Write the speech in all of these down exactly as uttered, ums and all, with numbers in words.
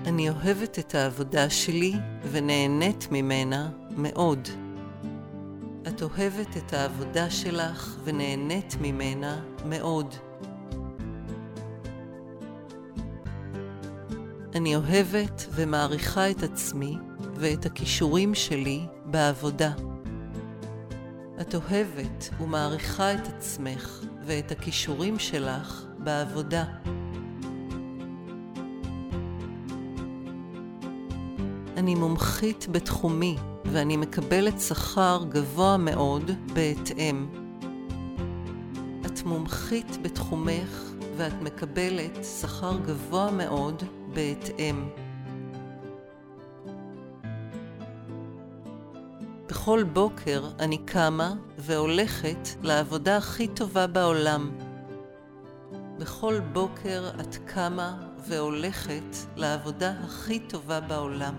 אני אוהבת את העבודה שלי ונהנית ממנה מאוד. את אוהבת את העבודה שלך ונהנית ממנה מאוד. אני אוהבת ומעריכה את עצמי ואת הכישורים שלי בעבודה. את אוהבת ומעריכה את עצמך ואת הכישורים שלך בעבודה. אני מומחית בתחומי ואני מקבלת שכר גבוה מאוד בהתאם. את מומחית בתחומך ואת מקבלת שכר גבוה מאוד בהתאם. בכל בוקר אני קמה והולכת לעבודה הכי טובה בעולם. בכל בוקר את קמה והולכת לעבודה הכי טובה בעולם.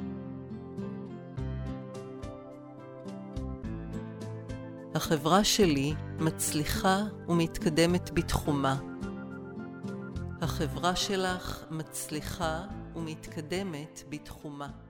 החברה שלי מצליחה ומתקדמת בתחומה. החברה שלך מצליחה ומתקדמת בתחומה.